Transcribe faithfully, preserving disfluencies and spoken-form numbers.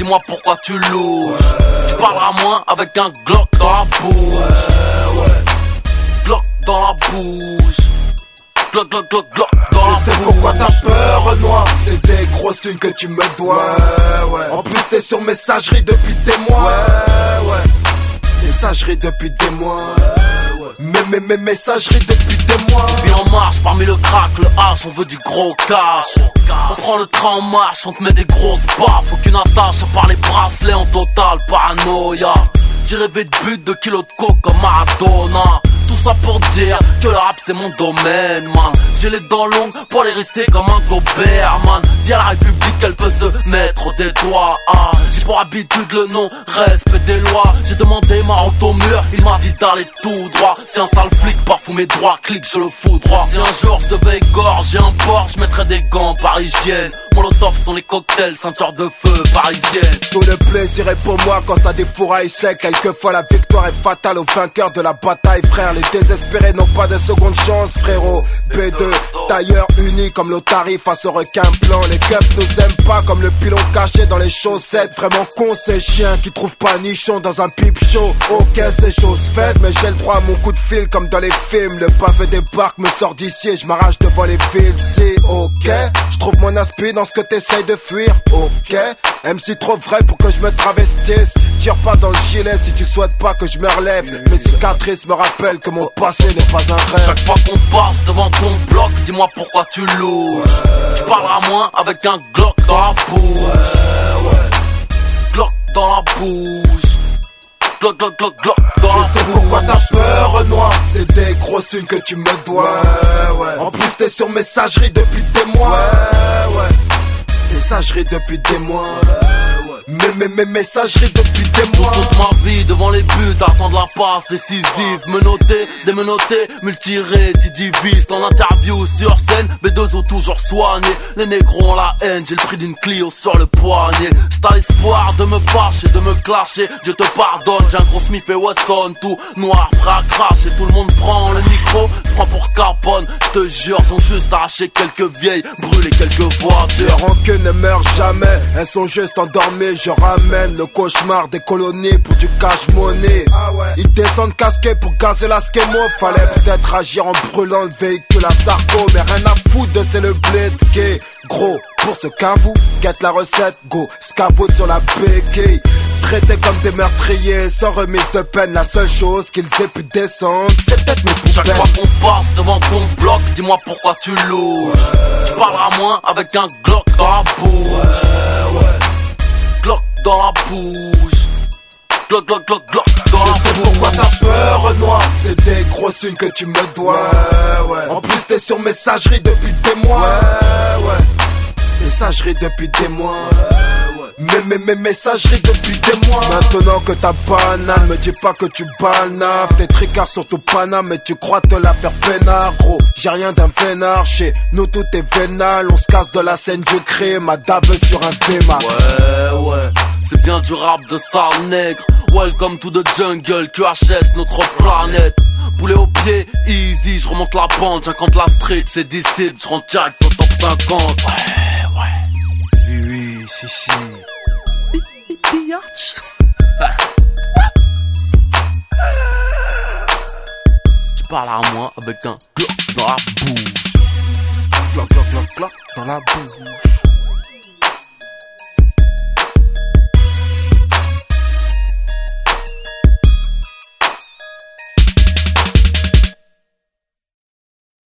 dis-moi pourquoi tu louches. Tu parleras moins avec un Glock dans la bouche. Glock dans la bouche. Glock, glock, glock, glock dans la bouche. Je sais pourquoi t'as peur, Renoir. C'est des grosses thunes que tu me dois. Ouais, ouais. En plus t'es sur messagerie depuis des mois. Ouais, ouais. Messagerie depuis des mois. Ouais, ouais. Mais, mais, mais, messagerie depuis des mois. Puis en marche, parmi le crack, le hache, on veut du gros cash. On prend le train en marche, on te met des grosses baffes. Aucune attache à part les bracelets en total paranoïa. J'ai rêvé de but, de kilos de coke comme Maradona. Tout ça pour dire que le rap c'est mon domaine, man. J'ai les dents longues pour les risser comme un Gobert, man. Dis à la République qu'elle peut se mettre des doigts, hein. J'ai pour habitude le non-respect des lois. J'ai demandé ma route au mur, il m'a dit d'aller tout droit. C'est un sale flic, parfois mes droits cliquent, je le fous droit. Si un jour je devais égorger un porc, je mettrais des gants parisiennes. Molotov sont les cocktails, ceinture de feu parisienne. Tout le plaisir est pour moi quand ça défouraille sec. Quelquefois la victoire est fatale aux vainqueurs de la bataille, frère. Les désespérés n'ont pas de seconde chance, frérot. B deux, tailleur uni comme l'Otari face au requin blanc. Les keufs nous aiment pas comme le pilon caché dans les chaussettes. Vraiment con ces chiens qui trouvent pas nichon dans un pipe show. Ok c'est chose faite, mais j'ai le droit à mon coup de fil comme dans les films. Le pavé débarque, me sort d'ici et je m'arrache devant les fils. Si ok, je trouve mon aspi dans ce que t'essayes de fuir. Ok, M C trop vrai pour que je me travestisse. Tire pas dans le gilet si tu souhaites pas que je me relève. Mes cicatrices me rappellent que mon passé n'est pas un rêve. Chaque fois qu'on passe devant ton bloc, dis-moi pourquoi tu louches. Ouais, tu parleras moins avec un Glock dans la bouche. Ouais, ouais. Glock dans la bouche. Glock, glock, glock, glock dans la bouche. Je sais pourquoi t'as peur, Renoir. C'est des grosses thunes que tu me dois. Ouais, ouais. En plus t'es sur messagerie depuis des mois. Ouais, ouais. Messagerie depuis des mois. Ouais, ouais. Mais, mais, mais, messagerie depuis des mois. Toute ma vie devant les buts, attendre la passe décisive. Menotté, démenotté, multirécidiviste. En interview sur scène, B deux O toujours soigné. Les négros ont la haine, j'ai le prix d'une Clio sur le poignet. C'est à l'espoir de me fâcher, de me clasher. Dieu te pardonne, j'ai un gros Smith et Wesson. Tout noir, prêt à cracher. Tout le monde prend le micro, se prend pour Capone. Je te jure, sont juste arracher quelques vieilles, brûler quelques voitures. Les rancunes ne meurent jamais, elles sont juste endormies. Je ramène le cauchemar des colonies pour du cash money. Ah ouais. Ils descendent casqués pour gazer la skémo. Fallait peut-être agir en brûlant le véhicule à Sarko. Mais rien à foutre de c'est le bled qui est gros. Pour ce qu'avoue, guette la recette, go, scavoute sur la béquille. Traités comme des meurtriers, sans remise de peine. La seule chose qu'ils aient pu descendre, c'est peut-être mes poubelles. Chaque fois qu'on passe devant ton bloc, dis-moi pourquoi tu louches. Ouais, tu parleras moins avec un Glock dans la bouche. Ouais, ouais. Glock dans la bouche. Glock, glock, glock, glock dans la bouche. Je sais pourquoi t'as peur, Renoir. C'est des grosses thunes que tu me dois. Ouais, ouais. En plus t'es sur messagerie depuis des mois. Ouais, ouais. Messagerie depuis des mois. Ouais, ouais. Mais, mais, mais, messagerie depuis des mois. Maintenant que ta banane, me dis pas que tu banaves. T'es tricard sur ton paname, mais tu crois te la faire peinard, gros. J'ai rien d'un vénard, chez nous tout est vénal. On se casse de la scène du crime, ma dave sur un V MAX. Ouais, ouais, c'est bien du rap de sale nègre. Welcome to the jungle, Q H S, notre planète. Boulet au pied, easy, je remonte la pente. J'invente la street, c'est disciple, je rentre direct au top cinquante. Ouais, ouais. Oui, oui, si, si. Biatch. Tu parles à moi avec un Glock dans la bouche. Glock, glock, glock, glock dans la bouche.